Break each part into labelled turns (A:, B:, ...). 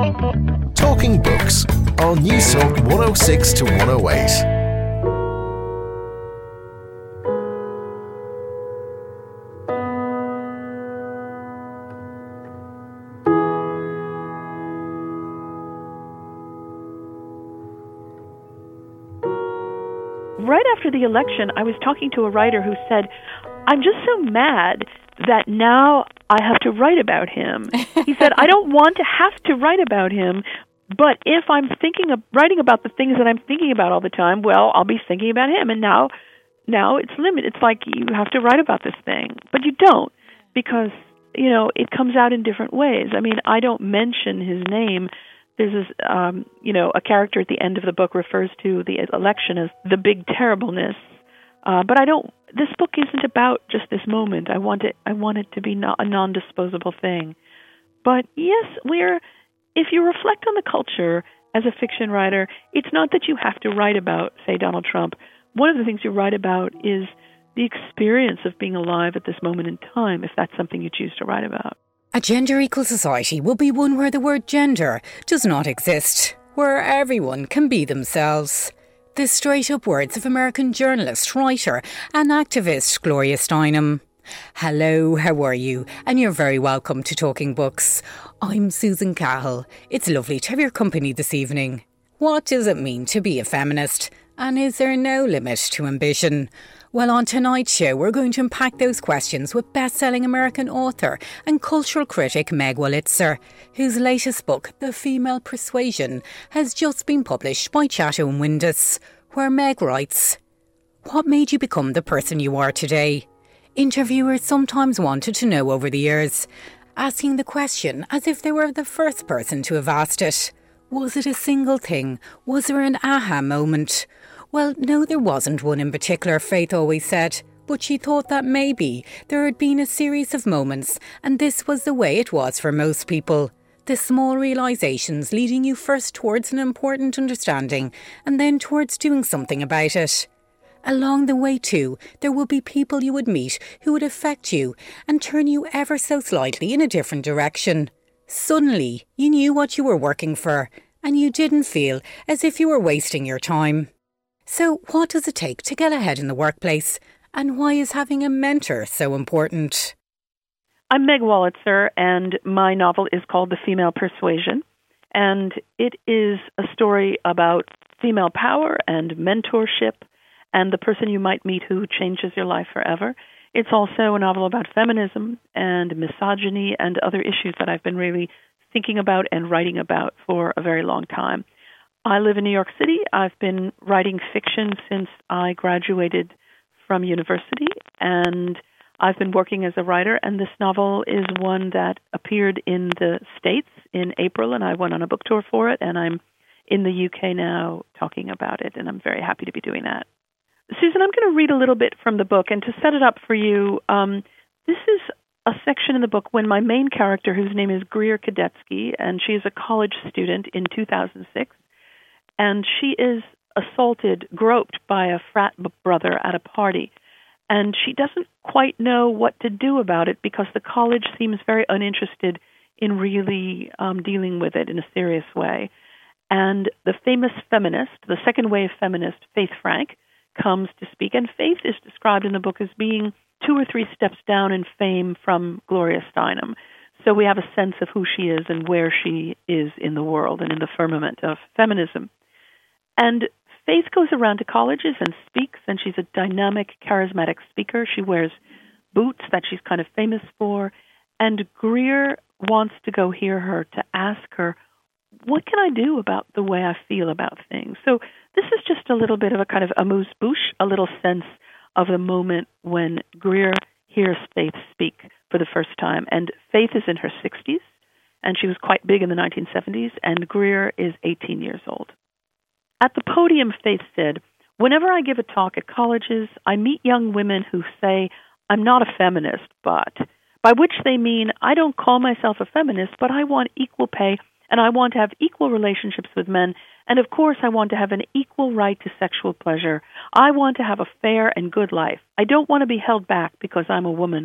A: Talking Books on News Talk 106 to 108.
B: Right after the election, I was talking to a writer who said, I'm just so mad that now I have to write about him. He said, I don't want to have to write about him, but if I'm writing about the things that I'm thinking about all the time, well, I'll be thinking about him. And now it's limited. It's like you have to write about this thing, but you don't, because, it comes out in different ways. I mean, I don't mention his name. There's this, a character at the end of the book refers to the election as the big terribleness. But this book isn't about just this moment. I want it to be a non-disposable thing. But yes, if you reflect on the culture as a fiction writer, it's not that you have to write about, say, Donald Trump. One of the things you write about is the experience of being alive at this moment in time, if that's something you choose to write about.
C: A gender-equal society will be one where the word gender does not exist, where everyone can be themselves. The straight-up words of American journalist, writer and activist Gloria Steinem. Hello, how are you? And you're very welcome to Talking Books. I'm Susan Cahill. It's lovely to have your company this evening. What does it mean to be a feminist? And is there no limit to ambition? Well, on tonight's show, we're going to unpack those questions with best-selling American author and cultural critic Meg Wolitzer, whose latest book, The Female Persuasion, has just been published by Chatto and Windus, where Meg writes, "What made you become the person you are today?" Interviewers sometimes wanted to know over the years, asking the question as if they were the first person to have asked it. Was it a single thing? Was there an aha moment? Well, no, there wasn't one in particular, Faith always said, but she thought that maybe there had been a series of moments, and this was the way it was for most people. The small realisations leading you first towards an important understanding, and then towards doing something about it. Along the way too, there would be people you would meet who would affect you and turn you ever so slightly in a different direction. Suddenly, you knew what you were working for, and you didn't feel as if you were wasting your time. So what does it take to get ahead in the workplace? And why is having a mentor so important?
B: I'm Meg Wolitzer, and my novel is called The Female Persuasion. And it is a story about female power and mentorship and the person you might meet who changes your life forever. It's also a novel about feminism and misogyny and other issues that I've been really thinking about and writing about for a very long time. I live in New York City. I've been writing fiction since I graduated from university, and I've been working as a writer, and this novel is one that appeared in the States in April, and I went on a book tour for it, and I'm in the UK now talking about it, and I'm very happy to be doing that. Susan, I'm going to read a little bit from the book, and to set it up for you, this is a section in the book when my main character, whose name is Greer Kadetsky, and she is a college student in 2006, and she is groped by a frat brother at a party. And she doesn't quite know what to do about it because the college seems very uninterested in really dealing with it in a serious way. And the famous feminist, the second wave feminist, Faith Frank, comes to speak. And Faith is described in the book as being 2 or 3 steps down in fame from Gloria Steinem. So we have a sense of who she is and where she is in the world and in the firmament of feminism. And Faith goes around to colleges and speaks, and she's a dynamic, charismatic speaker. She wears boots that she's kind of famous for. And Greer wants to go hear her to ask her, what can I do about the way I feel about things? So this is just a little bit of a kind of amuse-bouche, a little sense of the moment when Greer hears Faith speak for the first time. And Faith is in her 60s, and she was quite big in the 1970s, and Greer is 18 years old. At the podium, Faith said, "Whenever I give a talk at colleges, I meet young women who say, 'I'm not a feminist, but,' by which they mean, I don't call myself a feminist, but I want equal pay, and I want to have equal relationships with men, and of course I want to have an equal right to sexual pleasure. I want to have a fair and good life. I don't want to be held back because I'm a woman."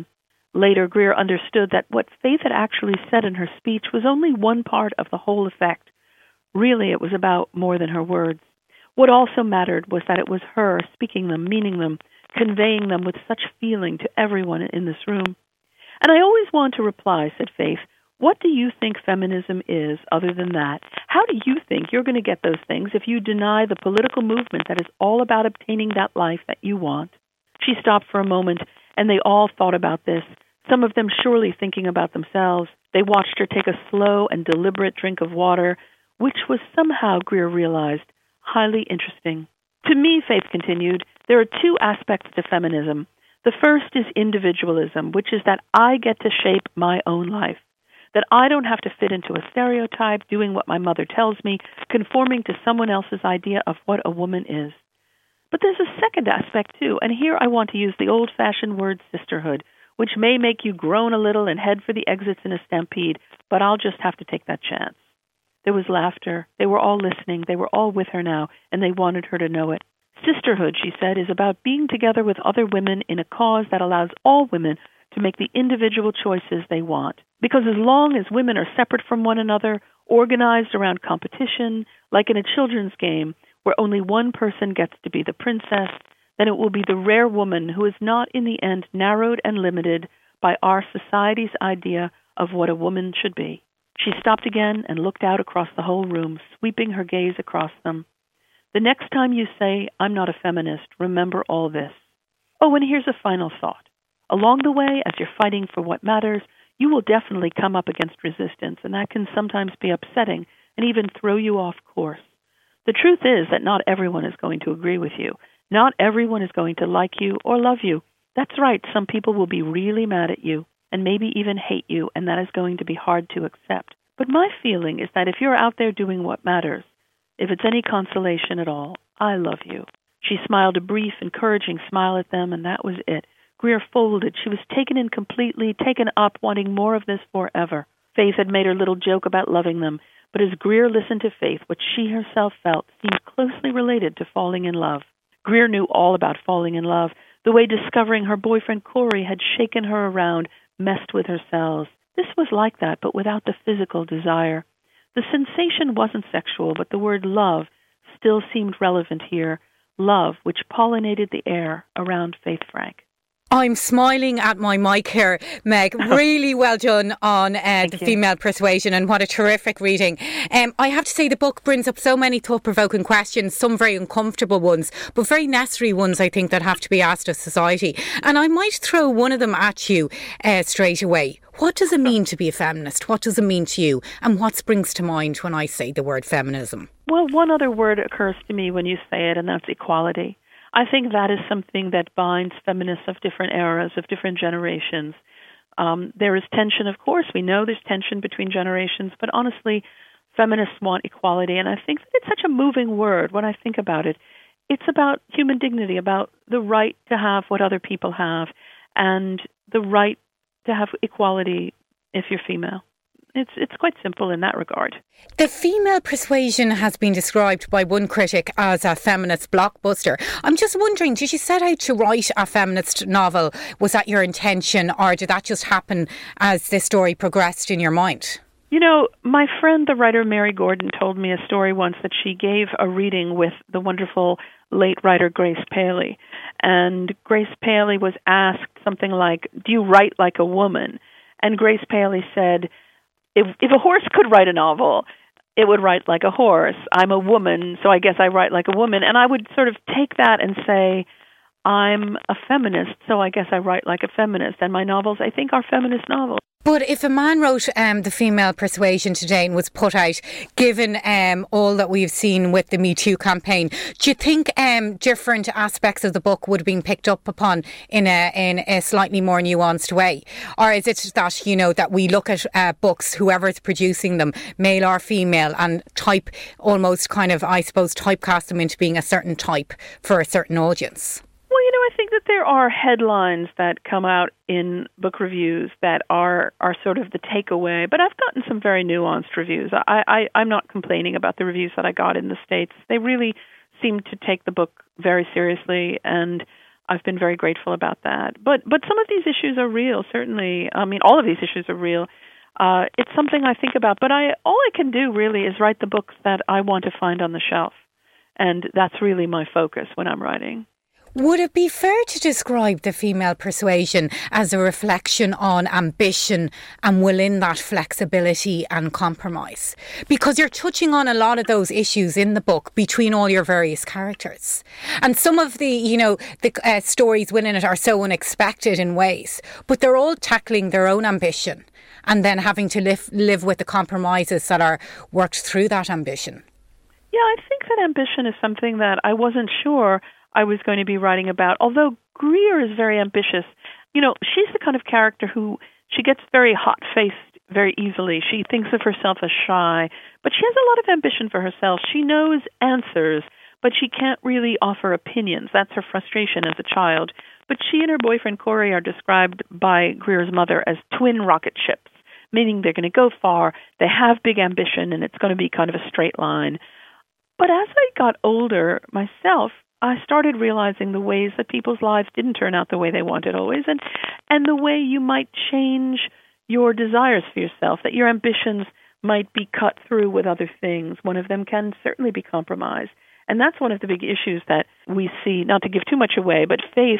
B: Later, Greer understood that what Faith had actually said in her speech was only one part of the whole effect. Really, it was about more than her words. What also mattered was that it was her speaking them, meaning them, conveying them with such feeling to everyone in this room. "And I always want to reply," said Faith, "what do you think feminism is other than that? How do you think you're going to get those things if you deny the political movement that is all about obtaining that life that you want?" She stopped for a moment, and they all thought about this, some of them surely thinking about themselves. They watched her take a slow and deliberate drink of water, which was somehow, Greer realized, highly interesting. "To me," Faith continued, "there are two aspects to feminism. The first is individualism, which is that I get to shape my own life, that I don't have to fit into a stereotype, doing what my mother tells me, conforming to someone else's idea of what a woman is. But there's a second aspect, too, and here I want to use the old-fashioned word sisterhood, which may make you groan a little and head for the exits in a stampede, but I'll just have to take that chance." There was laughter. They were all listening. They were all with her now, and they wanted her to know it. "Sisterhood," she said, "is about being together with other women in a cause that allows all women to make the individual choices they want. Because as long as women are separate from one another, organized around competition, like in a children's game, where only one person gets to be the princess, then it will be the rare woman who is not in the end narrowed and limited by our society's idea of what a woman should be." She stopped again and looked out across the whole room, sweeping her gaze across them. "The next time you say, 'I'm not a feminist,' remember all this. Oh, and here's a final thought. Along the way, as you're fighting for what matters, you will definitely come up against resistance, and that can sometimes be upsetting and even throw you off course. The truth is that not everyone is going to agree with you. Not everyone is going to like you or love you. That's right, some people will be really mad at you and maybe even hate you, and that is going to be hard to accept. But my feeling is that if you're out there doing what matters, if it's any consolation at all, I love you." She smiled a brief, encouraging smile at them, and that was it. Greer folded. She was taken in completely, taken up, wanting more of this forever. Faith had made her little joke about loving them, but as Greer listened to Faith, what she herself felt seemed closely related to falling in love. Greer knew all about falling in love, the way discovering her boyfriend Corey had shaken her around, messed with her cells. This was like that, but without the physical desire. The sensation wasn't sexual, but the word love still seemed relevant here. Love, which pollinated the air around Faith Frank.
C: I'm smiling at my mic here, Meg. Really well done on the female persuasion, and what a terrific reading. I have to say the book brings up so many thought-provoking questions, some very uncomfortable ones, but very necessary ones, I think, that have to be asked of society. And I might throw one of them at you straight away. What does it mean to be a feminist? What does it mean to you? And what springs to mind when I say the word feminism?
B: Well, one other word occurs to me when you say it, and that's equality. I think that is something that binds feminists of different eras, of different generations. There is tension, of course. We know there's tension between generations, but honestly, feminists want equality. And I think that it's such a moving word when I think about it. It's about human dignity, about the right to have what other people have, and the right to have equality if you're female. It's quite simple in that regard.
C: The female persuasion has been described by one critic as a feminist blockbuster. I'm just wondering, did you set out to write a feminist novel? Was that your intention, or did that just happen as the story progressed in your mind?
B: You know, my friend, the writer Mary Gordon, told me a story once that she gave a reading with the wonderful late writer Grace Paley. And Grace Paley was asked something like, "Do you write like a woman?" And Grace Paley said, If a horse could write a novel, it would write like a horse. I'm a woman, so I guess I write like a woman. And I would sort of take that and say, I'm a feminist, so I guess I write like a feminist. And my novels, I think, are feminist novels.
C: But if a man wrote The Female Persuasion today and was put out, given all that we've seen with the Me Too campaign, do you think different aspects of the book would have been picked up upon in a slightly more nuanced way? Or is it that, you know, that we look at books, whoever's producing them, male or female, and type almost kind of, I suppose, typecast them into being a certain type for a certain audience?
B: Well, you know, I think that there are headlines that come out in book reviews that are sort of the takeaway, but I've gotten some very nuanced reviews. I'm not complaining about the reviews that I got in the States. They really seem to take the book very seriously, and I've been very grateful about that. But some of these issues are real, certainly. I mean, all of these issues are real. It's something I think about, but all I can do really is write the books that I want to find on the shelf. And that's really my focus when I'm writing.
C: Would it be fair to describe The Female Persuasion as a reflection on ambition and within that flexibility and compromise? Because you're touching on a lot of those issues in the book between all your various characters. And some of the stories within it are so unexpected in ways, but they're all tackling their own ambition and then having to live with the compromises that are worked through that ambition.
B: Yeah, I think that ambition is something that I wasn't sure I was going to be writing about. Although Greer is very ambitious, she's the kind of character who she gets very hot-faced very easily. She thinks of herself as shy, but she has a lot of ambition for herself. She knows answers, but she can't really offer opinions. That's her frustration as a child. But she and her boyfriend Corey are described by Greer's mother as twin rocket ships, meaning they're going to go far, they have big ambition, and it's going to be kind of a straight line. But as I got older myself, I started realizing the ways that people's lives didn't turn out the way they wanted always, and the way you might change your desires for yourself, that your ambitions might be cut through with other things. One of them can certainly be compromise. And that's one of the big issues that we see, not to give too much away, but faith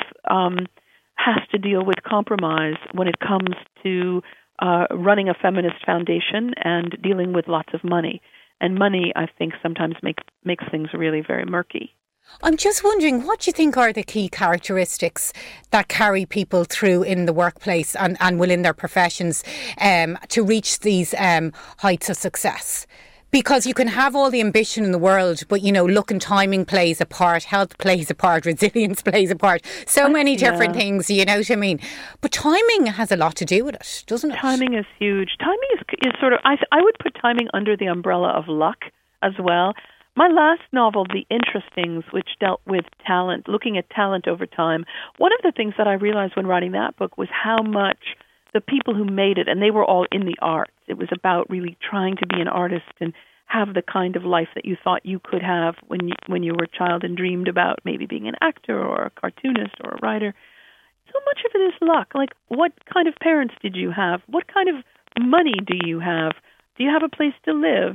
B: has to deal with compromise when it comes to running a feminist foundation and dealing with lots of money. And money, I think, sometimes makes things really very murky.
C: I'm just wondering, what do you think are the key characteristics that carry people through in the workplace and within their professions to reach these heights of success? Because you can have all the ambition in the world, but, luck and timing plays a part, health plays a part, resilience plays a part, so many different things, you know what I mean? But timing has a lot to do with it, doesn't it?
B: Timing is huge. Timing is sort of, I would put timing under the umbrella of luck as well. My last novel, The Interestings, which dealt with talent, looking at talent over time, one of the things that I realized when writing that book was how much the people who made it, and they were all in the arts. It was about really trying to be an artist and have the kind of life that you thought you could have when you were a child and dreamed about maybe being an actor or a cartoonist or a writer. So much of it is luck. Like, what kind of parents did you have? What kind of money do you have? Do you have a place to live?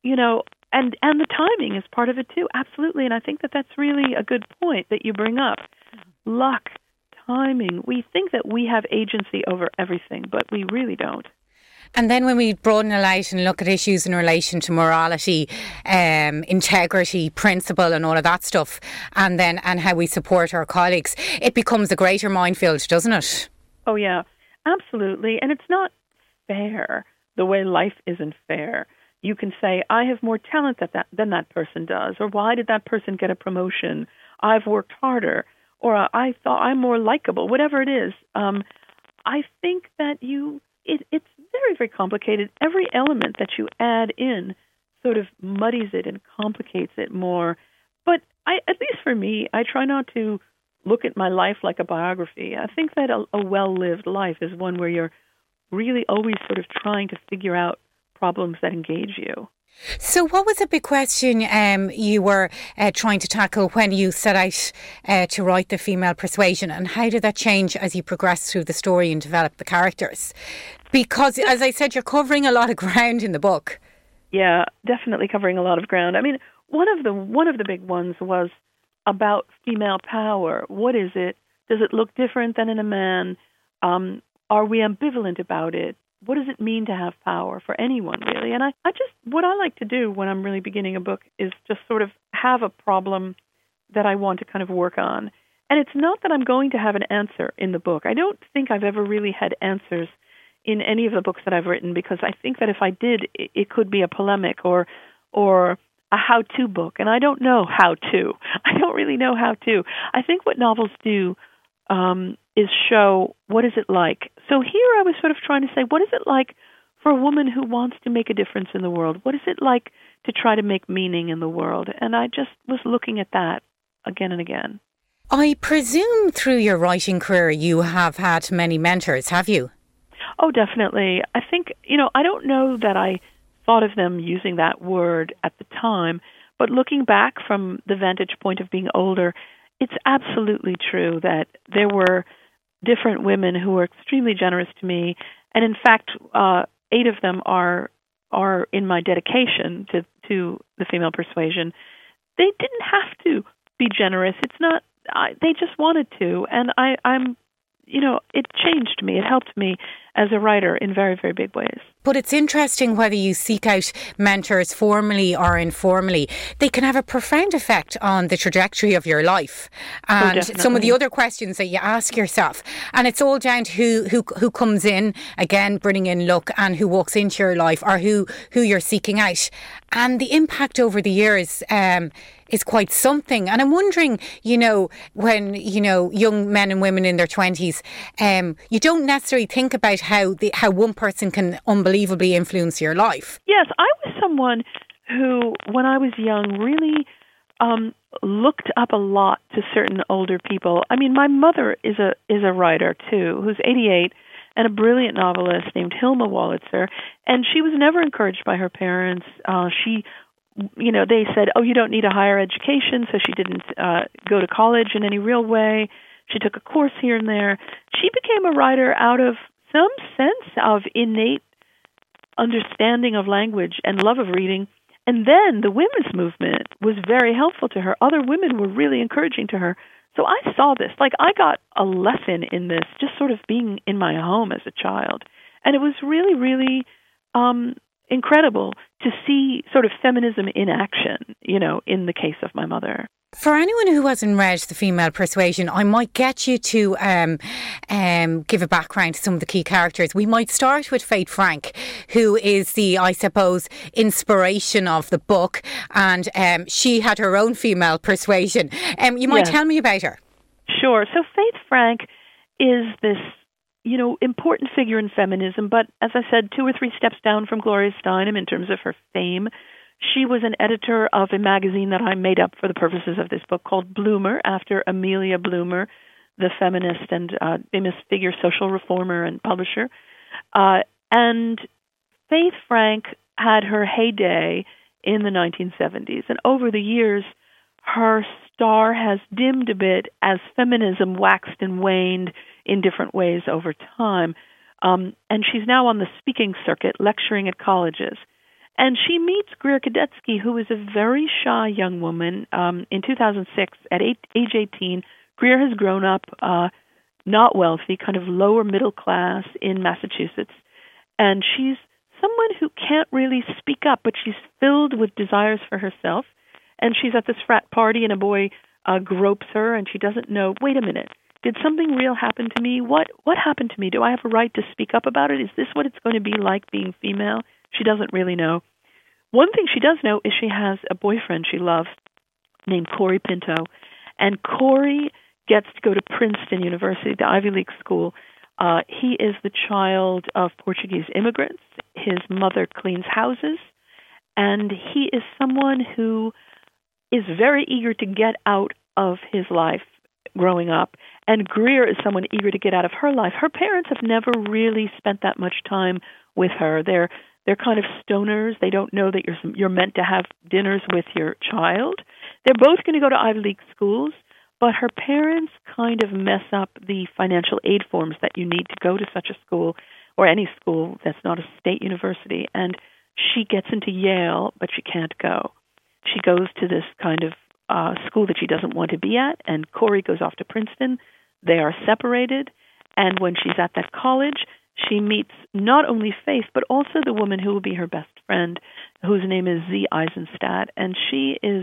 B: And the timing is part of it too, absolutely. And I think that that's really a good point that you bring up. Luck, timing. We think that we have agency over everything, but we really don't.
C: And then when we broaden it out and look at issues in relation to morality, integrity, principle and all of that stuff, and how we support our colleagues, it becomes a greater minefield, doesn't it?
B: Oh, yeah, absolutely. And it's not fair the way life isn't fair. You can say, I have more talent than that person does, or why did that person get a promotion? I've worked harder, or I thought I'm more likable, whatever it is. I think that it's very, very complicated. Every element that you add in sort of muddies it and complicates it more. But at least for me, I try not to look at my life like a biography. I think that a well-lived life is one where you're really always sort of trying to figure out problems that engage you.
C: So what was a big question you were trying to tackle when you set out to write The Female Persuasion, and how did that change as you progressed through the story and developed the characters? Because, as I said, you're covering a lot of ground in the book.
B: Yeah, definitely covering a lot of ground. I mean, one of the big ones was about female power. What is it? Does it look different than in a man? Are we ambivalent about it? What does it mean to have power for anyone, really? And what I like to do when I'm really beginning a book is just sort of have a problem that I want to kind of work on. And it's not that I'm going to have an answer in the book. I don't think I've ever really had answers in any of the books that I've written, because I think that if I did, it could be a polemic or a how-to book. And I don't know how to. I don't really know how to. I think what novels do is show what is it like. So here I was sort of trying to say, what is it like for a woman who wants to make a difference in the world? What is it like to try to make meaning in the world? And I just was looking at that again and again.
C: I presume through your writing career you have had many mentors, have you?
B: Oh, definitely. I think, I don't know that I thought of them using that word at the time, but looking back from the vantage point of being older, it's absolutely true that there were different women who were extremely generous to me, and in fact, 8 of them are in my dedication to the female persuasion. They didn't have to be generous. It's not. They just wanted to, and I'm. It changed me. It helped me as a writer in very, very big ways.
C: But it's interesting whether you seek out mentors formally or informally. They can have a profound effect on the trajectory of your life and some of the other questions that you ask yourself. And it's all down to who comes in, again, bringing in luck, and who walks into your life, or who you're seeking out. And the impact over the years is quite something. And I'm wondering, when, young men and women in their 20s, you don't necessarily think about how one person can unbelievably influence your life.
B: Yes, I was someone who, when I was young, really looked up a lot to certain older people. I mean, my mother is a writer, too, who's 88, and a brilliant novelist named Hilma Wolitzer, and she was never encouraged by her parents. They said, you don't need a higher education, so she didn't go to college in any real way. She took a course here and there. She became a writer out of some sense of innate understanding of language and love of reading. And then the women's movement was very helpful to her. Other women were really encouraging to her. So I saw this. I got a lesson in this just sort of being in my home as a child. And it was really, really incredible to see sort of feminism in action, in the case of my mother.
C: For anyone who hasn't read The Female Persuasion, I might get you to give a background to some of the key characters. We might start with Fate Frank, who is the, I suppose, inspiration of the book, and she had her own female persuasion. You might tell me about her.
B: Sure. So Fate Frank is this important figure in feminism, but as I said, 2 or 3 steps down from Gloria Steinem in terms of her fame. She was an editor of a magazine that I made up for the purposes of this book called Bloomer, after Amelia Bloomer, the feminist and famous figure, social reformer and publisher. And Faith Frank had her heyday in the 1970s, and over the years, her star has dimmed a bit as feminism waxed and waned in different ways over time. And she's now on the speaking circuit, lecturing at colleges. And she meets Greer Kadetsky, who is a very shy young woman. In 2006, at age 18, Greer has grown up not wealthy, kind of lower middle class in Massachusetts. And she's someone who can't really speak up, but she's filled with desires for herself. And she's at this frat party, and a boy gropes her, and she doesn't know, wait a minute, did something real happen to me? What happened to me? Do I have a right to speak up about it? Is this what it's going to be like being female? She doesn't really know. One thing she does know is she has a boyfriend she loves named Corey Pinto. And Corey gets to go to Princeton University, the Ivy League school. He is the child of Portuguese immigrants. His mother cleans houses. And he is someone who is very eager to get out of his life growing up. And Greer is someone eager to get out of her life. Her parents have never really spent that much time with her. They're kind of stoners. They don't know that you're meant to have dinners with your child. They're both going to go to Ivy League schools, but her parents kind of mess up the financial aid forms that you need to go to such a school, or any school that's not a state university. And she gets into Yale, but she can't go. She goes to this kind of school that she doesn't want to be at, and Corey goes off to Princeton. They are separated, and when she's at that college, she meets not only Faith, but also the woman who will be her best friend, whose name is Z. Eisenstadt. And she is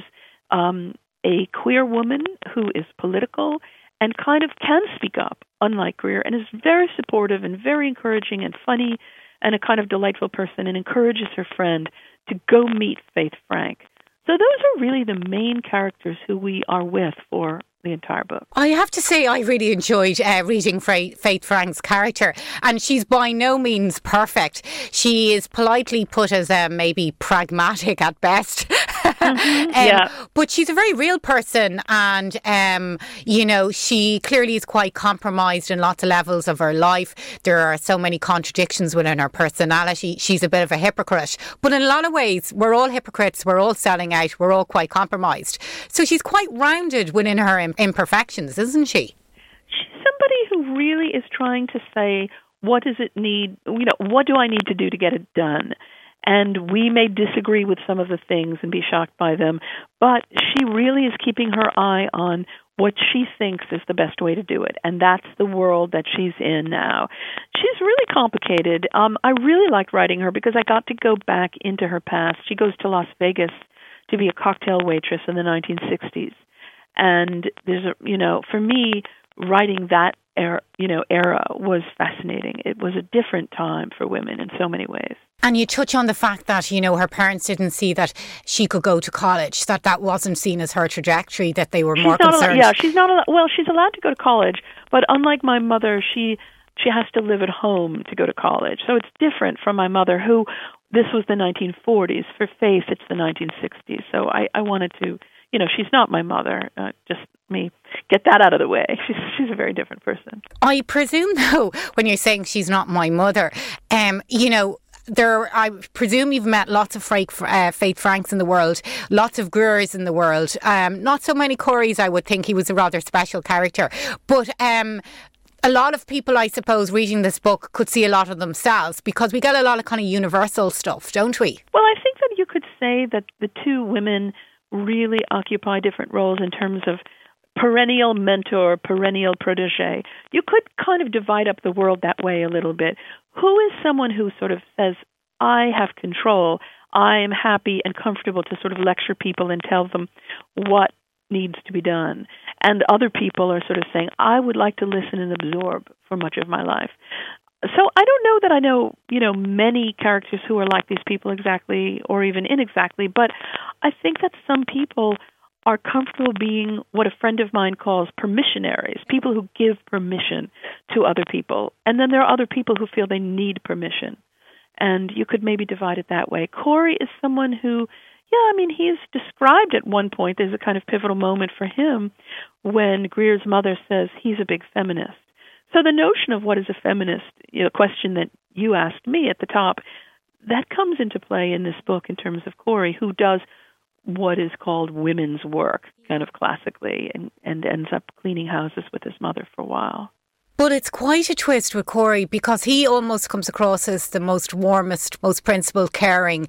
B: a queer woman who is political and kind of can speak up, unlike Greer, and is very supportive and very encouraging and funny and a kind of delightful person, and encourages her friend to go meet Faith Frank. So those are really the main characters who we are with for the entire book.
C: I have to say I really enjoyed reading Faith Frank's character, and she's by no means perfect. She is politely put as maybe pragmatic at best. But she's a very real person, and, she clearly is quite compromised in lots of levels of her life. There are so many contradictions within her personality. She's a bit of a hypocrite. But in a lot of ways, we're all hypocrites, we're all selling out, we're all quite compromised. So she's quite rounded within her imperfections, isn't she?
B: She's somebody who really is trying to say, what does it need, what do I need to do to get it done? And we may disagree with some of the things and be shocked by them, but she really is keeping her eye on what she thinks is the best way to do it. And that's the world that she's in now. She's really complicated. I really liked writing her because I got to go back into her past. She goes to Las Vegas to be a cocktail waitress in the 1960s. And there's for me, writing that era was fascinating. It was a different time for women in so many ways.
C: And you touch on the fact that, her parents didn't see that she could go to college, that wasn't seen as her trajectory, that they were more concerned.
B: She's not allowed, well, she's allowed to go to college, but unlike my mother, she has to live at home to go to college. So it's different from my mother, who, this was the 1940s. For Faith, it's the 1960s. So I wanted to, she's not my mother, just me get that out of the way. She's a very different person.
C: I presume, though, when you're saying she's not my mother, I presume you've met lots of Faith Franks in the world, lots of Greers in the world. Not so many Corys, I would think. He was a rather special character. But a lot of people, I suppose, reading this book could see a lot of themselves, because we get a lot of kind of universal stuff, don't we?
B: Well, I think that you could say that the two women really occupy different roles in terms of perennial mentor, perennial protege. You could kind of divide up the world that way a little bit. Who is someone who sort of says, I have control, I am happy and comfortable to sort of lecture people and tell them what needs to be done? And other people are sort of saying, I would like to listen and absorb for much of my life. So I don't know that I know, many characters who are like these people exactly or even inexactly, but I think that some people are comfortable being what a friend of mine calls permissionaries, people who give permission to other people. And then there are other people who feel they need permission. And you could maybe divide it that way. Corey is someone who, he is described at one point, there's a kind of pivotal moment for him when Greer's mother says he's a big feminist. So the notion of what is a feminist, question that you asked me at the top, that comes into play in this book in terms of Corey, who does what is called women's work, kind of classically, and ends up cleaning houses with his mother for a while.
C: But it's quite a twist with Corey, because he almost comes across as the most warmest, most principled, caring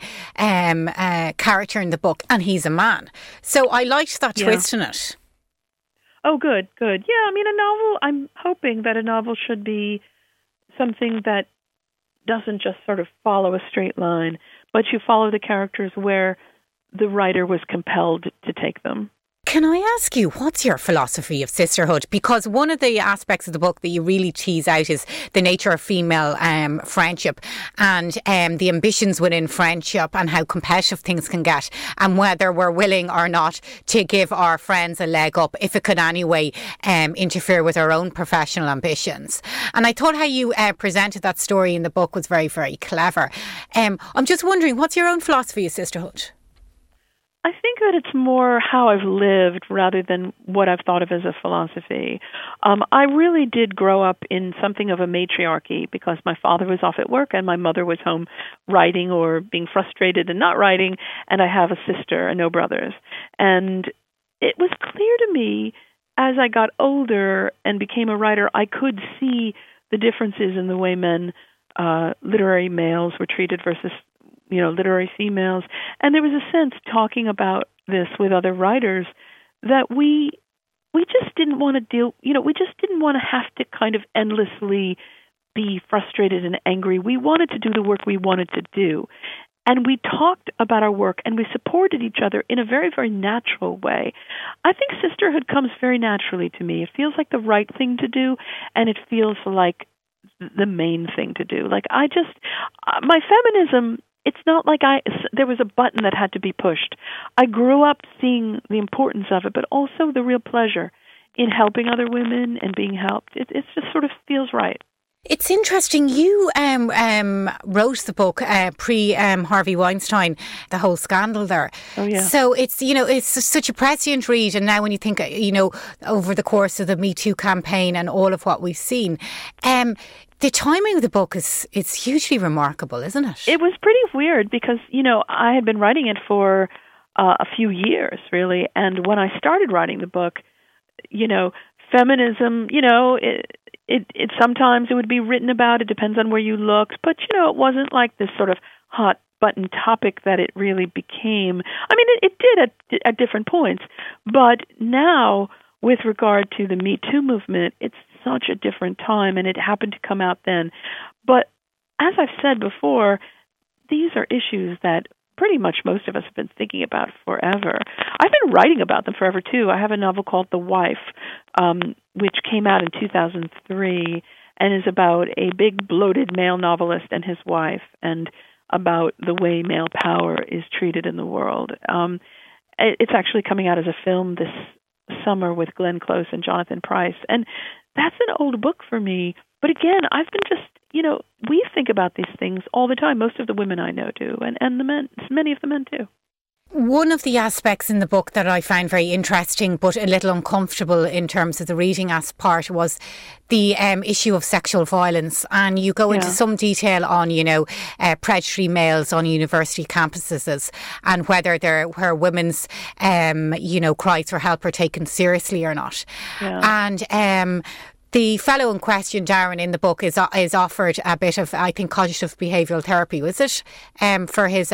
C: character in the book, and he's a man. So I liked that twist in it.
B: Oh, good. Yeah, a novel, I'm hoping that a novel should be something that doesn't just sort of follow a straight line, but you follow the characters where the writer was compelled to take them.
C: Can I ask you, what's your philosophy of sisterhood? Because one of the aspects of the book that you really tease out is the nature of female friendship and the ambitions within friendship and how competitive things can get, and whether we're willing or not to give our friends a leg up if it could anyway interfere with our own professional ambitions. And I thought how you presented that story in the book was very, very clever. I'm just wondering, what's your own philosophy of sisterhood?
B: I think that it's more how I've lived rather than what I've thought of as a philosophy. I really did grow up in something of a matriarchy because my father was off at work and my mother was home writing or being frustrated and not writing, and I have a sister and no brothers. And it was clear to me as I got older and became a writer, I could see the differences in the way men, literary males, were treated versus literary females. And there was a sense, talking about this with other writers, that we just didn't want to deal, we just didn't want to have to kind of endlessly be frustrated and angry. We wanted to do the work we wanted to do. And we talked about our work and we supported each other in a very, very natural way. I think sisterhood comes very naturally to me. It feels like the right thing to do, and it feels like the main thing to do. Like my feminism, it's not like there was a button that had to be pushed. I grew up seeing the importance of it, but also the real pleasure in helping other women and being helped. It just sort of feels right.
C: It's interesting. You wrote the book pre Harvey Weinstein, the whole scandal there.
B: Oh yeah.
C: So it's such a prescient read. And now when you think, over the course of the Me Too campaign and all of what we've seen, the timing of the book is hugely remarkable, isn't it?
B: It was pretty weird because I had been writing it for a few years, really, and when I started writing the book, feminism, it sometimes it would be written about. It depends on where you looked, but it wasn't like this sort of hot button topic that it really became. I mean, it did at different points, but now with regard to the Me Too movement, it's such a different time, and it happened to come out then. But as I've said before, these are issues that pretty much most of us have been thinking about forever. I've been writing about them forever, too. I have a novel called The Wife, which came out in 2003 and is about a big, bloated male novelist and his wife and about the way male power is treated in the world. It's actually coming out as a film this summer with Glenn Close and Jonathan Pryce. And that's an old book for me. But again, I've been just, we think about these things all the time. Most of the women I know do, and the men, many of the men too.
C: One of the aspects in the book that I found very interesting but a little uncomfortable in terms of the reading part was the issue of sexual violence. And you go into some detail on, predatory males on university campuses and whether where women's, cries for help are taken seriously or not. Yeah. And the fellow in question, Darren, in the book is offered a bit of, I think, cognitive behavioural therapy, was it? For his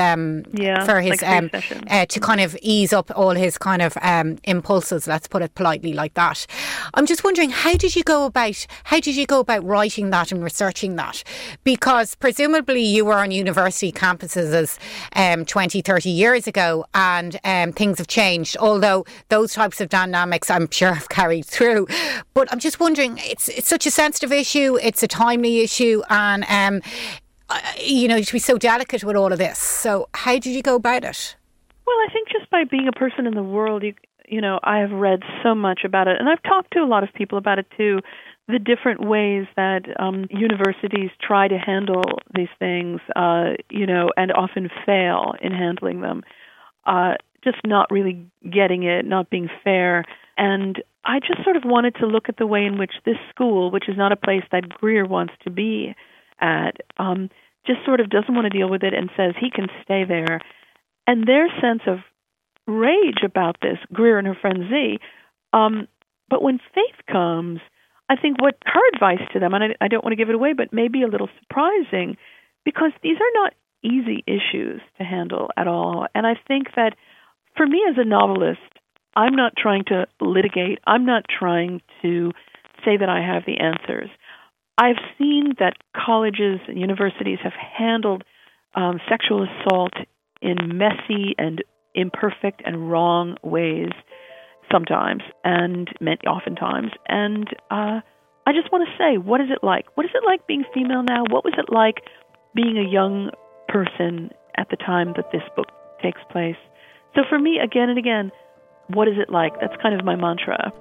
C: to kind of ease up all his kind of impulses. Let's put it politely like that. I'm just wondering, how did you go about writing that and researching that? Because presumably you were on university campuses 20, 30 years ago, and things have changed. Although those types of dynamics, I'm sure, have carried through. But I'm just wondering. It's such a sensitive issue. It's a timely issue, and you should be so delicate with all of this. So, how did you go about it?
B: Well, I think just by being a person in the world, I have read so much about it, and I've talked to a lot of people about it too. The different ways that universities try to handle these things, and often fail in handling them. Just not really getting it, not being fair. And I just sort of wanted to look at the way in which this school, which is not a place that Greer wants to be at, just sort of doesn't want to deal with it and says he can stay there. And their sense of rage about this, Greer and her friend Z. But when Faith comes, I think what her advice to them, and I don't want to give it away, but maybe a little surprising, because these are not easy issues to handle at all. And I think that for me as a novelist, I'm not trying to litigate. I'm not trying to say that I have the answers. I've seen that colleges and universities have handled sexual assault in messy and imperfect and wrong ways sometimes, and oftentimes. And I just want to say, what is it like? What is it like being female now? What was it like being a young person at the time that this book takes place? So for me, again and again, what is it like? That's kind of my mantra.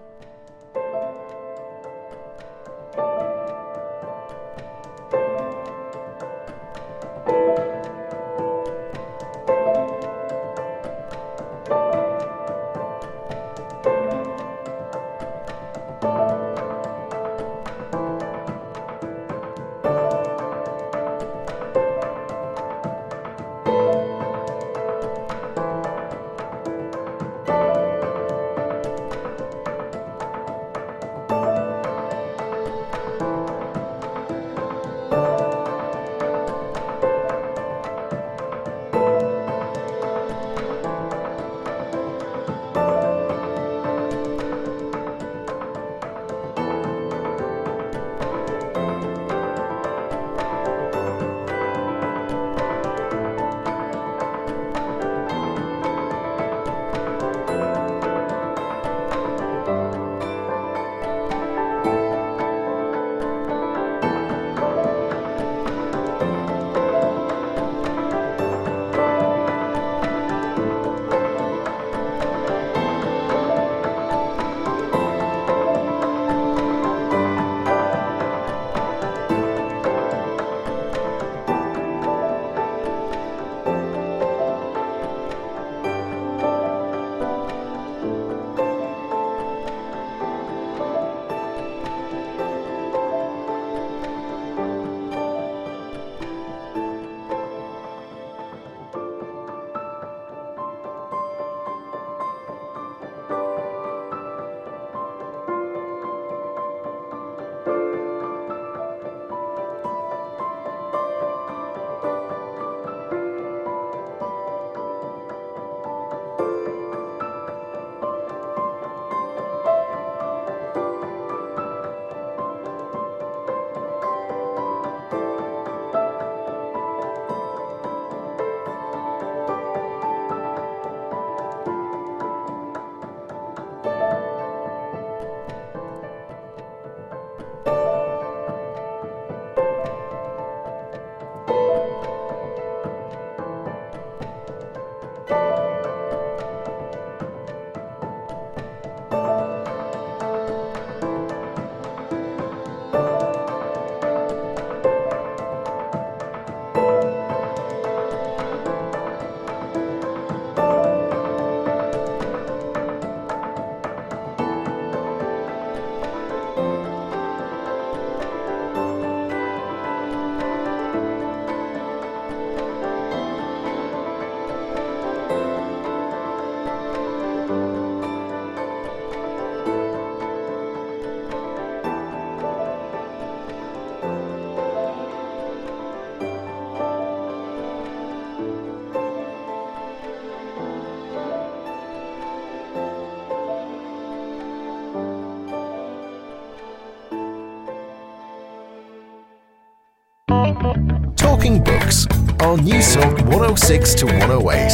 A: Books on News Talk 106 to 108.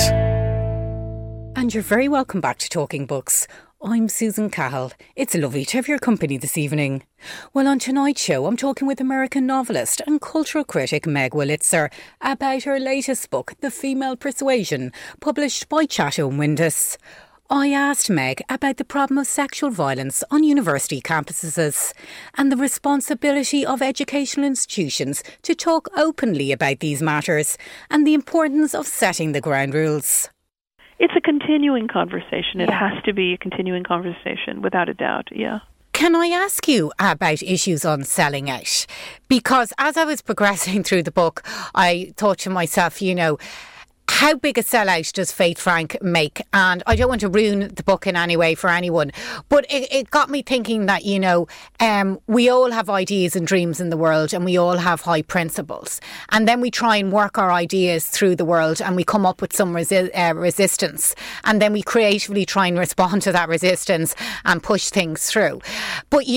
C: And you're very welcome back to Talking Books. I'm Susan Cahill. It's lovely to have your company this evening. Well, on tonight's show, I'm talking with American novelist and cultural critic Meg Wolitzer about her latest book, The Female Persuasion, published by Chatto & Windus. I asked Meg about the problem of sexual violence on university campuses and the responsibility of educational institutions to talk openly about these matters and the importance of setting the ground rules.
B: It's a continuing conversation. It has to be a continuing conversation, without a doubt, yeah.
C: Can I ask you about issues on selling out? Because as I was progressing through the book, I thought to myself, how big a sellout does Faith Frank make? And I don't want to ruin the book in any way for anyone, but it got me thinking that, we all have ideas and dreams in the world, and we all have high principles. And then we try and work our ideas through the world, and we come up with some resistance. And then we creatively try and respond to that resistance and push things through. But,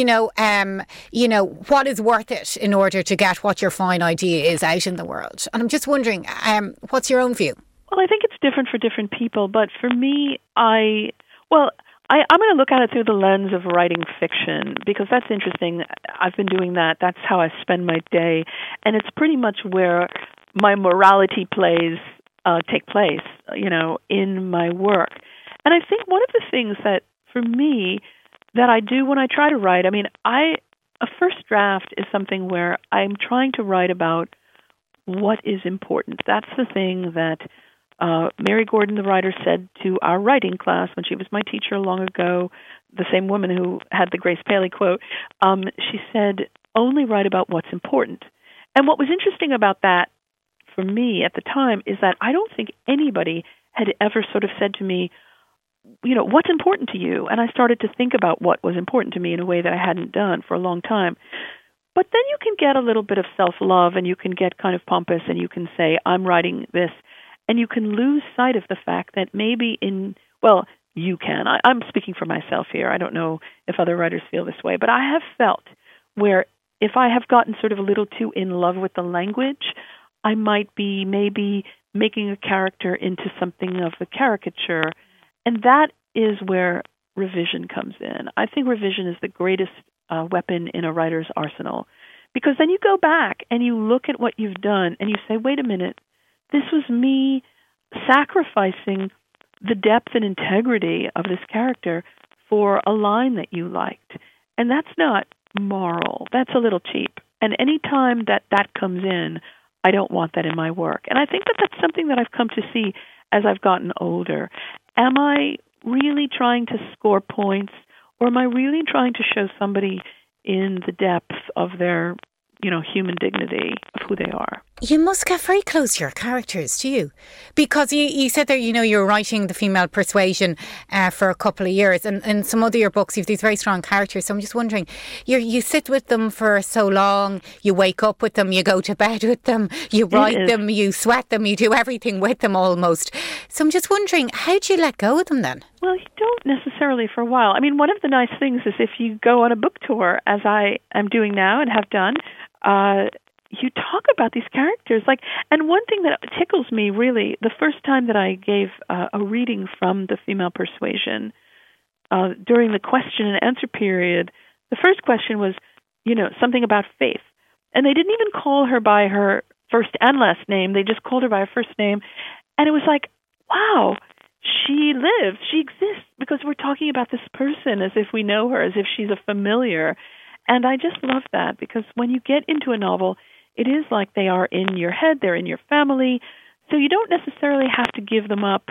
C: what is worth it in order to get what your fine idea is out in the world? And I'm just wondering, what's your own view?
B: Well, I think it's different for different people, but for me, I'm going to look at it through the lens of writing fiction, because that's interesting. I've been doing that. That's how I spend my day, and it's pretty much where my morality plays take place, in my work. And I think one of the things that, for me, that I do when I try to write, a first draft is something where I'm trying to write about what is important. That's the thing that Mary Gordon, the writer, said to our writing class when she was my teacher long ago, the same woman who had the Grace Paley quote. She said, only write about what's important. And what was interesting about that for me at the time is that I don't think anybody had ever sort of said to me, what's important to you? And I started to think about what was important to me in a way that I hadn't done for a long time. But then you can get a little bit of self-love, and you can get kind of pompous, and you can say, I'm writing this. And you can lose sight of the fact that maybe you can. I'm speaking for myself here. I don't know if other writers feel this way, but I have felt where if I have gotten sort of a little too in love with the language, I might be maybe making a character into something of a caricature. And that is where revision comes in. I think revision is the greatest weapon in a writer's arsenal, because then you go back and you look at what you've done and you say, wait a minute, this was me sacrificing the depth and integrity of this character for a line that you liked. And that's not moral. That's a little cheap. And any time that comes in, I don't want that in my work. And I think that that's something that I've come to see as I've gotten older. Am I really trying to score points, or am I really trying to show somebody in the depth of their human dignity of who they are?
C: You must get very close to your characters, do you? Because you said that, you're writing The Female Persuasion for a couple of years, and in some other your books, you have these very strong characters. So I'm just wondering, you sit with them for so long, you wake up with them, you go to bed with them, you write them, you sweat them, you do everything with them almost. So I'm just wondering, how do you let go of them then?
B: Well, you don't necessarily for a while. One of the nice things is if you go on a book tour, as I am doing now and have done, you talk about these characters. And one thing that tickles me really, the first time that I gave a reading from The Female Persuasion, during the question and answer period, the first question was, something about Faith. And they didn't even call her by her first and last name. They just called her by her first name. And it was like, wow, she lives, she exists, because we're talking about this person as if we know her, as if she's a familiar. And I just love that, because when you get into a novel, it is like they are in your head, they're in your family, so you don't necessarily have to give them up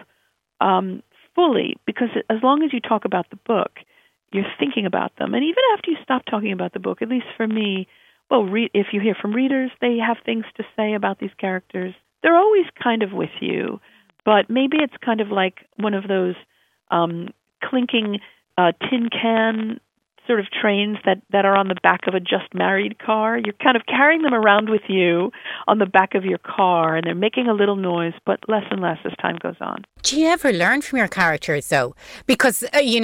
B: fully, because as long as you talk about the book, you're thinking about them. And even after you stop talking about the book, at least for me, if you hear from readers, they have things to say about these characters. They're always kind of with you, but maybe it's kind of like one of those clinking tin can sort of trains that are on the back of a just married car. You're kind of carrying them around with you on the back of your car, and they're making a little noise, but less and less as time goes on.
C: Do you ever learn from your characters, though? Because,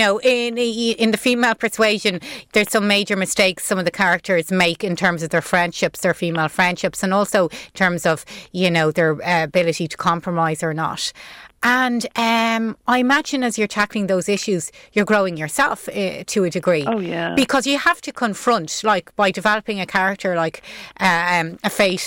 C: in the female persuasion, there's some major mistakes some of the characters make in terms of their friendships, their female friendships, and also in terms of, their ability to compromise or not. And I imagine as you're tackling those issues, you're growing yourself to a degree.
B: Oh, yeah.
C: Because you have to confront, like, by developing a character like a Fate,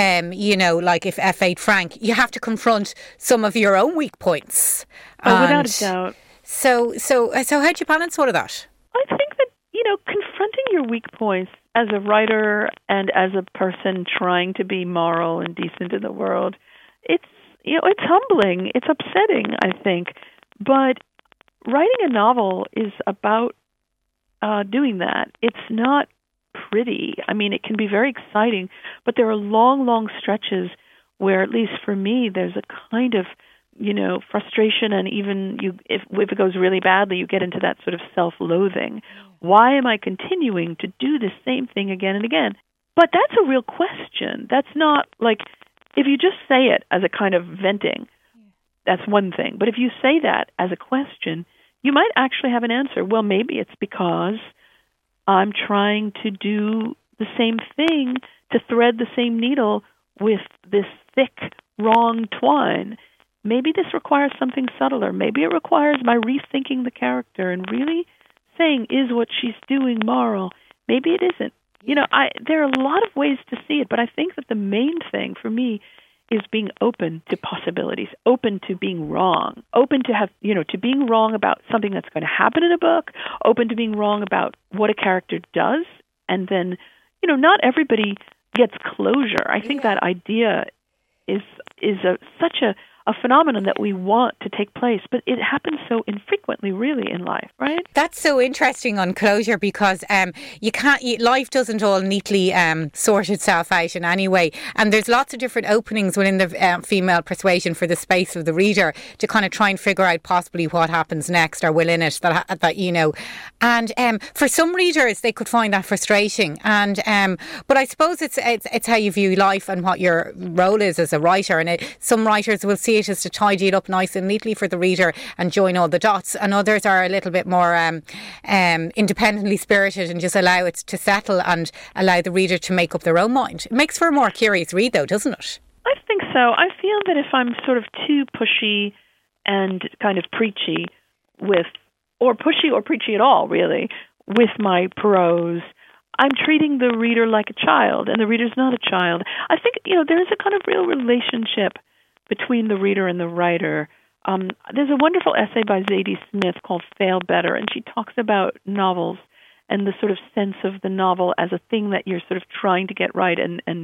C: like if Fate Frank, you have to confront some of your own weak points.
B: Oh, without a doubt.
C: So how do you balance all of that?
B: I think that, confronting your weak points as a writer and as a person trying to be moral and decent in the world, it's humbling. It's upsetting, I think. But writing a novel is about doing that. It's not pretty. I mean, it can be very exciting, but there are long, long stretches where, at least for me, there's a kind of, frustration, and even if it goes really badly, you get into that sort of self-loathing. Why am I continuing to do the same thing again and again? But that's a real question. That's not like, if you just say it as a kind of venting, that's one thing. But if you say that as a question, you might actually have an answer. Well, maybe it's because I'm trying to do the same thing, to thread the same needle with this thick, wrong twine. Maybe this requires something subtler. Maybe it requires my rethinking the character and really saying, is what she's doing moral? Maybe it isn't. There are a lot of ways to see it, but I think that the main thing for me is being open to possibilities, open to being wrong, open to to being wrong about something that's going to happen in a book, open to being wrong about what a character does, and then, not everybody gets closure. I think that idea is such a phenomenon that we want to take place, but it happens so infrequently, really, in life, right?
C: That's so interesting on closure, because life doesn't all neatly sort itself out in any way, and there's lots of different openings within the female persuasion for the space of the reader to kind of try and figure out possibly what happens next or will in it and for some readers they could find that frustrating, and but I suppose it's how you view life and what your role is as a writer, and some writers will see it as to tidy it up nice and neatly for the reader and join all the dots, and others are a little bit more independently spirited and just allow it to settle and allow the reader to make up their own mind. It makes for a more curious read, though, doesn't it?
B: I think so. I feel that if I'm sort of too pushy and kind of preachy or preachy at all, really, with my prose, I'm treating the reader like a child, and the reader's not a child. I think, there is a kind of real relationship between the reader and the writer. There's a wonderful essay by Zadie Smith called Fail Better, and she talks about novels and the sort of sense of the novel as a thing that you're sort of trying to get right and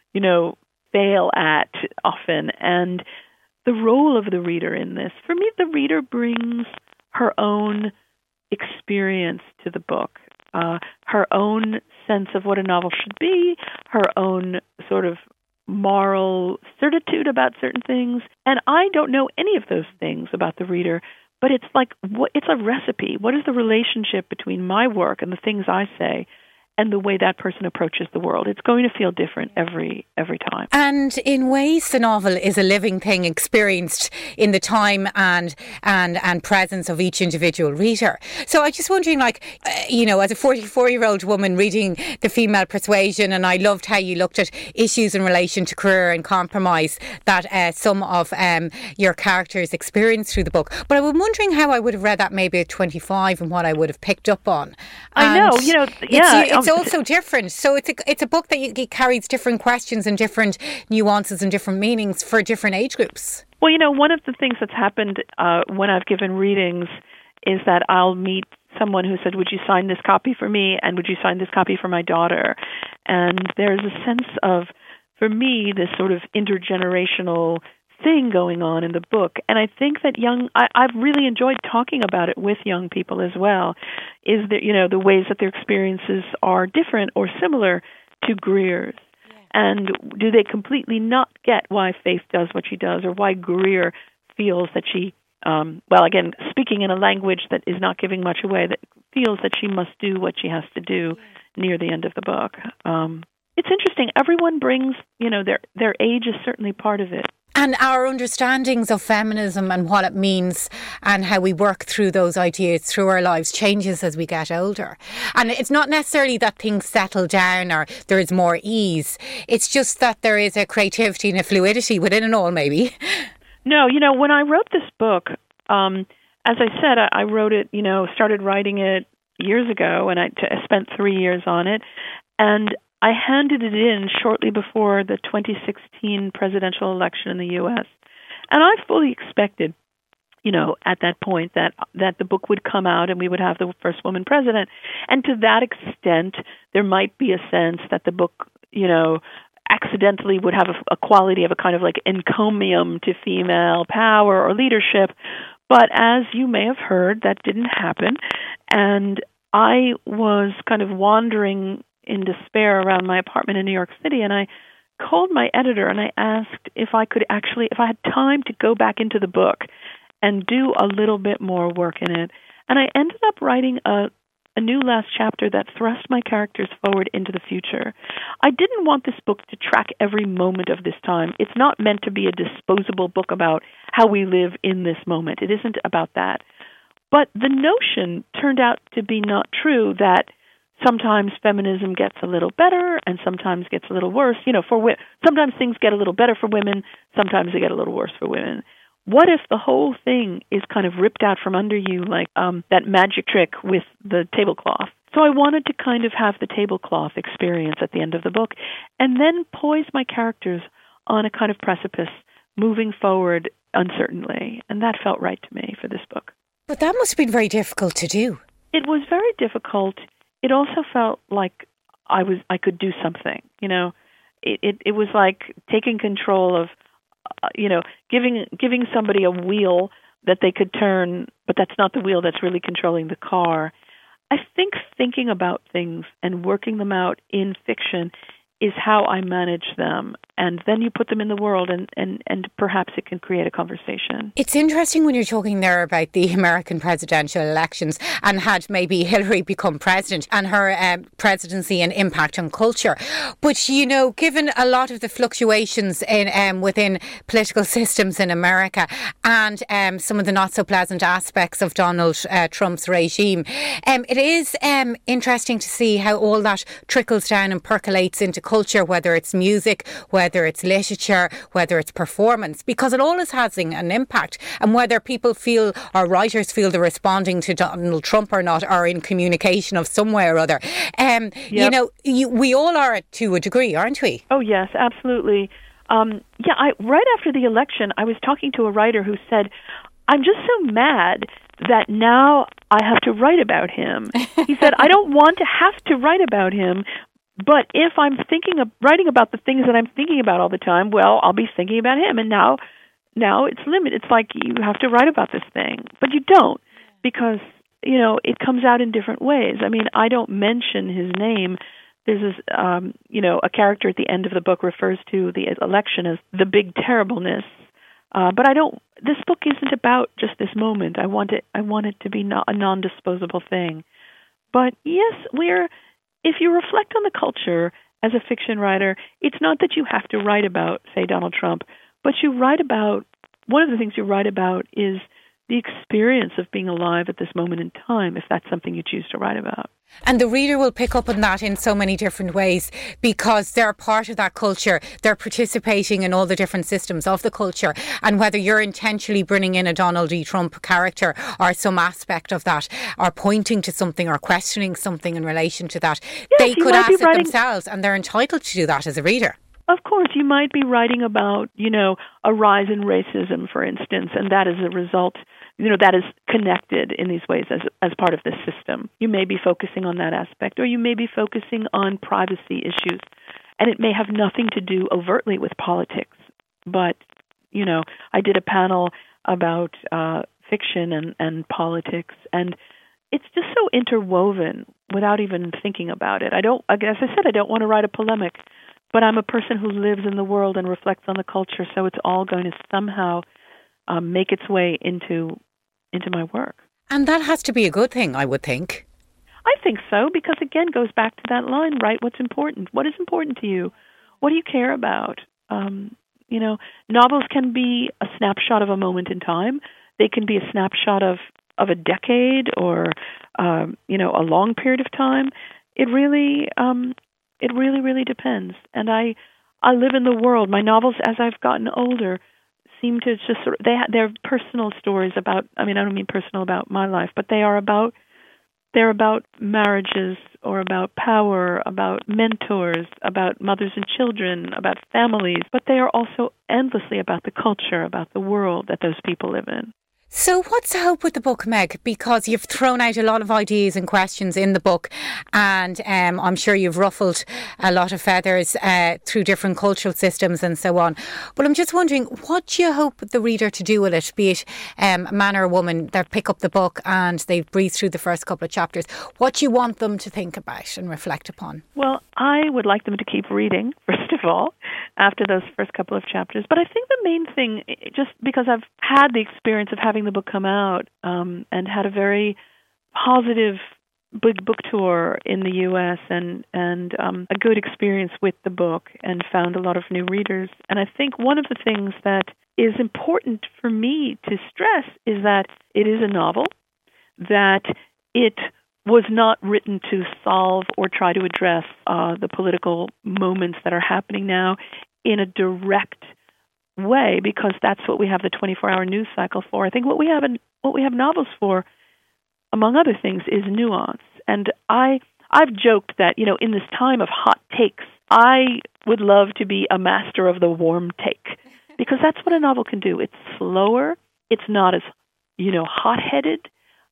B: fail at often. And the role of the reader in this, for me, the reader brings her own experience to the book, her own sense of what a novel should be, her own sort of moral certitude about certain things. And I don't know any of those things about the reader, but it's like, it's a recipe. What is the relationship between my work and the things I say and the way that person approaches the world? It's going to feel different every time.
C: And in ways, the novel is a living thing experienced in the time and presence of each individual reader. So I'm just wondering, as a 44-year-old woman reading The Female Persuasion, and I loved how you looked at issues in relation to career and compromise that some of your characters experienced through the book. But I was wondering how I would have read that maybe at 25 and what I would have picked up on.
B: I know,
C: It's also different. So it's a book that it carries different questions and different nuances and different meanings for different age groups.
B: Well, one of the things that's happened when I've given readings is that I'll meet someone who said, would you sign this copy for me, and would you sign this copy for my daughter? And there's a sense of, for me, this sort of intergenerational thing going on in the book. And I think that I've really enjoyed talking about it with young people as well, is that, the ways that their experiences are different or similar to Greer's. Yeah. And do they completely not get why Faith does what she does, or why Greer feels that she, again, speaking in a language that is not giving much away, that feels that she must do what she has to do near the end of the book. It's interesting. Everyone brings, their age is certainly part of it.
C: And our understandings of feminism and what it means and how we work through those ideas through our lives changes as we get older. And it's not necessarily that things settle down or there is more ease. It's just that there is a creativity and a fluidity within it all, maybe.
B: No, when I wrote this book, as I said, I wrote it, started writing it years ago, and I spent 3 years on it. And I handed it in shortly before the 2016 presidential election in the U.S. And I fully expected, at that point that the book would come out and we would have the first woman president. And to that extent, there might be a sense that the book, accidentally would have a quality of a kind of like encomium to female power or leadership. But as you may have heard, that didn't happen. And I was kind of wandering in despair around my apartment in New York City, and I called my editor and I asked if I had time to go back into the book and do a little bit more work in it. And I ended up writing a new last chapter that thrust my characters forward into the future. I didn't want this book to track every moment of this time. It's not meant to be a disposable book about how we live in this moment. It isn't about that. But the notion turned out to be not true, that sometimes feminism gets a little better and sometimes gets a little worse. Sometimes things get a little better for women, sometimes they get a little worse for women. What if the whole thing is kind of ripped out from under you like that magic trick with the tablecloth? So I wanted to kind of have the tablecloth experience at the end of the book and then poise my characters on a kind of precipice, moving forward uncertainly. And that felt right to me for this book.
C: But that must have been very difficult to do.
B: It was very difficult. It also felt like I could do something. It was like taking control of, giving somebody a wheel that they could turn, but that's not the wheel that's really controlling the car. I think thinking about things and working them out in fiction is how I manage them. And then you put them in the world and perhaps it can create a conversation.
C: It's interesting when you're talking there about the American presidential elections and had maybe Hillary become president and her presidency and impact on culture. But, given a lot of the fluctuations in within political systems in America and some of the not so pleasant aspects of Donald Trump's regime, it is interesting to see how all that trickles down and percolates into culture, whether it's music, whether it's literature, whether it's performance, because it always has an impact. And whether people feel or writers feel they're responding to Donald Trump or not, or in communication of some way or other. Yep. We all are to a degree, aren't we?
B: Oh, yes, absolutely. Right after the election, I was talking to a writer who said, I'm just so mad that now I have to write about him. He said, I don't want to have to write about him, but if I'm writing about the things that I'm thinking about all the time, well, I'll be thinking about him. And now it's limited. It's like you have to write about this thing, but you don't, because, it comes out in different ways. I mean, I don't mention his name. There's this, a character at the end of the book refers to the election as the big terribleness. But this book isn't about just this moment. I want it to be a non-disposable thing. But yes, if you reflect on the culture as a fiction writer, it's not that you have to write about, say, Donald Trump, but one of the things you write about is the experience of being alive at this moment in time, if that's something you choose to write about.
C: And the reader will pick up on that in so many different ways because they're part of that culture. They're participating in all the different systems of the culture. And whether you're intentionally bringing in a Donald D. Trump character or some aspect of that, or pointing to something or questioning something in relation to that, they could ask it themselves, and they're entitled to do that as a reader.
B: Of course, you might be writing about, a rise in racism, for instance, and that is a result, that is connected in these ways as part of this system. You may be focusing on that aspect, or you may be focusing on privacy issues, and it may have nothing to do overtly with politics. But, I did a panel about fiction and politics, and it's just so interwoven without even thinking about it. As I said, I don't want to write a polemic, but I'm a person who lives in the world and reflects on the culture, so it's all going to somehow make its way into my work.
C: And that has to be a good thing, I would think.
B: I think so, because again, goes back to that line, write what's important. What is important to you? What do you care about? Novels can be a snapshot of a moment in time. They can be a snapshot of a decade or, a long period of time. It really, really depends. And I live in the world. My novels, as I've gotten older, seem to just they're personal stories about. I don't mean personal about my life, but they're about marriages or about power, about mentors, about mothers and children, about families. But they are also endlessly about the culture, about the world that those people live in.
C: So what's the hope with the book, Meg? Because you've thrown out a lot of ideas and questions in the book, and I'm sure you've ruffled a lot of feathers through different cultural systems and so on. But I'm just wondering, what do you hope the reader to do with it, be it a man or a woman that pick up the book and they breeze through the first couple of chapters? What do you want them to think about and reflect upon?
B: Well, I would like them to keep reading, first of all, after those first couple of chapters. But I think the main thing, just because I've had the experience of having the book come out and had a very positive big book tour in the U.S. and a good experience with the book and found a lot of new readers. And I think one of the things that is important for me to stress is that it is a novel, that it was not written to solve or try to address the political moments that are happening now in a direct way, because that's what we have the 24-hour news cycle for. I think what we have novels for, among other things, is nuance. And I've joked that, in this time of hot takes, I would love to be a master of the warm take, because that's what a novel can do. It's slower. It's not as, hot-headed.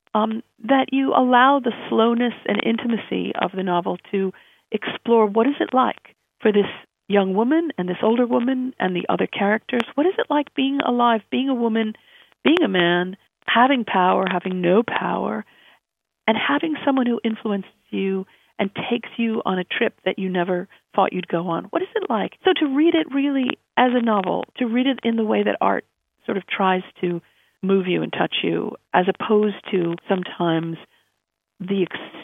B: That you allow the slowness and intimacy of the novel to explore what is it like for this young woman and this older woman and the other characters. What is it like being alive, being a woman, being a man, having power, having no power, and having someone who influences you and takes you on a trip that you never thought you'd go on? What is it like? So to read it really as a novel, to read it in the way that art sort of tries to move you and touch you, as opposed to sometimes the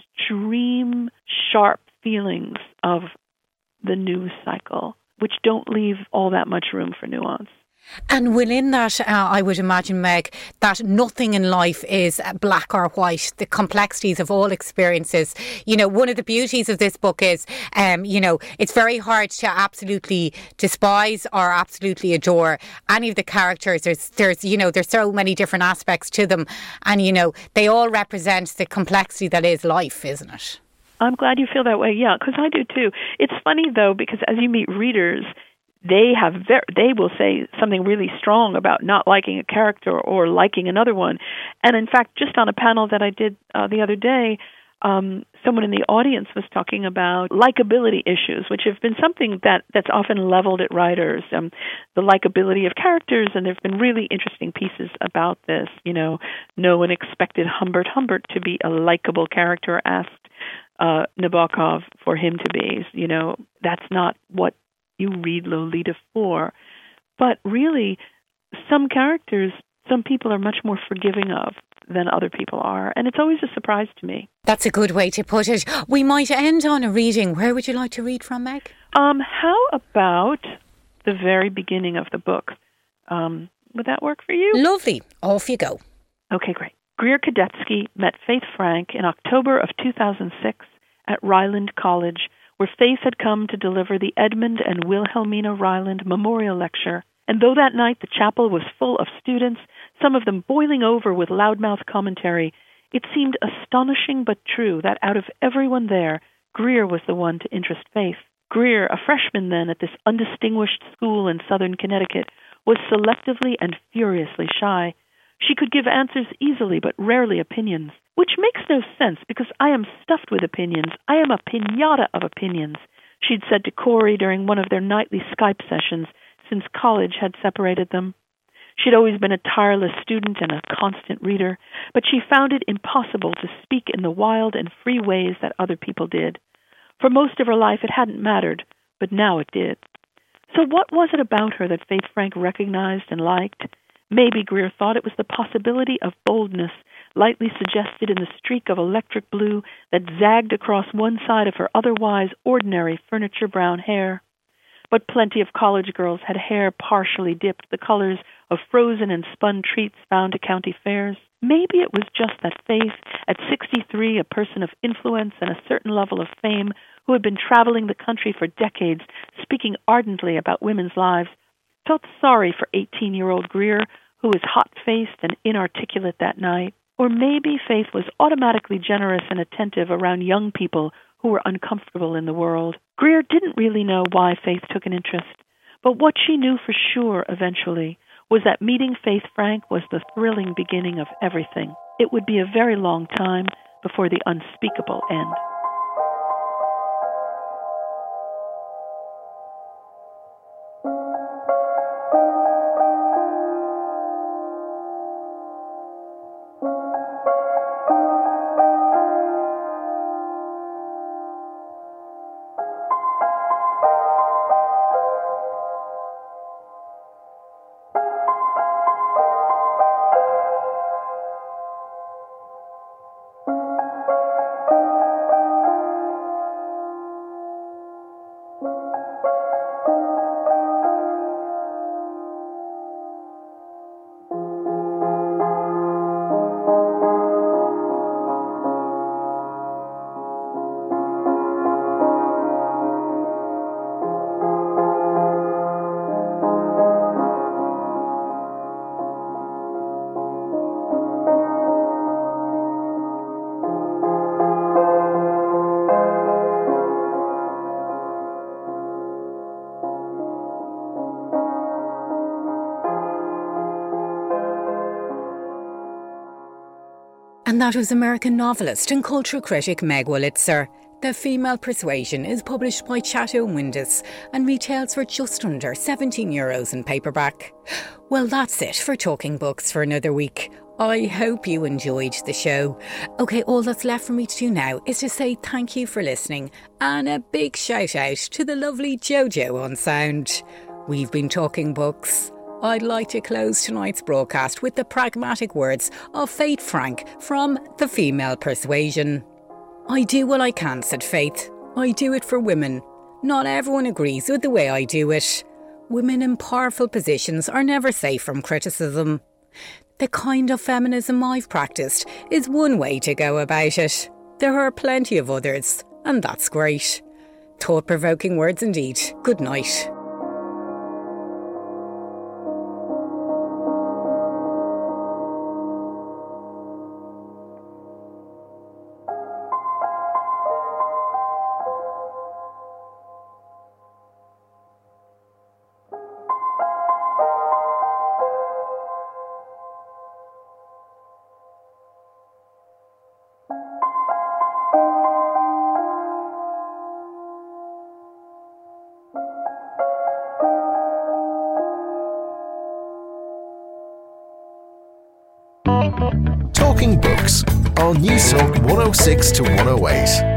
B: extreme, sharp feelings of the news cycle, which don't leave all that much room for nuance.
C: And within that, I would imagine, Meg, that nothing in life is black or white. The complexities of all experiences. One of the beauties of this book is, it's very hard to absolutely despise or absolutely adore any of the characters. There's so many different aspects to them, and they all represent the complexity that is life, isn't it?
B: I'm glad you feel that way. Yeah, because I do too. It's funny though, because as you meet readers, they will say something really strong about not liking a character or liking another one. And in fact, just on a panel that I did the other day, someone in the audience was talking about likability issues, which have been something that's often leveled at writers, the likability of characters, and there have been really interesting pieces about this. No one expected Humbert to be a likable character, asked Nabokov for him to be. That's not what you read Lolita for. But really, some characters, some people are much more forgiving of than other people are. And it's always a surprise to me.
C: That's a good way to put it. We might end on a reading. Where would you like to read from, Meg?
B: How about the very beginning of the book? Would that work for you?
C: Lovely. Off you go.
B: Okay, great. Greer Kadetsky met Faith Frank in October of 2006 at Ryland College, where Faith had come to deliver the Edmund and Wilhelmina Ryland Memorial Lecture. And though that night the chapel was full of students, some of them boiling over with loudmouth commentary, it seemed astonishing but true that out of everyone there, Greer was the one to interest Faith. Greer, a freshman then at this undistinguished school in southern Connecticut, was selectively and furiously shy. She could give answers easily, but rarely opinions, which makes no sense because I am stuffed with opinions. I am a piñata of opinions, she'd said to Corey during one of their nightly Skype sessions since college had separated them. She'd always been a tireless student and a constant reader, but she found it impossible to speak in the wild and free ways that other people did. For most of her life it hadn't mattered, but now it did. So what was it about her that Faith Frank recognized and liked? Maybe Greer thought it was the possibility of boldness, lightly suggested in the streak of electric blue that zagged across one side of her otherwise ordinary furniture brown hair. But plenty of college girls had hair partially dipped, the colors of frozen and spun treats found at county fairs. Maybe it was just that Faith, at 63, a person of influence and a certain level of fame, who had been traveling the country for decades, speaking ardently about women's lives, felt sorry for 18-year-old Greer, who was hot-faced and inarticulate that night. Or maybe Faith was automatically generous and attentive around young people who were uncomfortable in the world. Greer didn't really know why Faith took an interest, but what she knew for sure eventually was that meeting Faith Frank was the thrilling beginning of everything. It would be a very long time before the unspeakable end.
C: And that was American novelist and cultural critic Meg Wolitzer. The Female Persuasion is published by Chatto Windus and retails for just under €17 in paperback. Well, that's it for Talking Books for another week. I hope you enjoyed the show. OK, all that's left for me to do now is to say thank you for listening and a big shout out to the lovely Jojo on sound. We've been talking books. I'd like to close tonight's broadcast with the pragmatic words of Faith Frank from The Female Persuasion. I do what I can, said Faith. I do it for women. Not everyone agrees with the way I do it. Women in powerful positions are never safe from criticism. The kind of feminism I've practiced is one way to go about it. There are plenty of others, and that's great. Thought-provoking words indeed. Good night.
A: Talking Books on News Talk 106 to 108.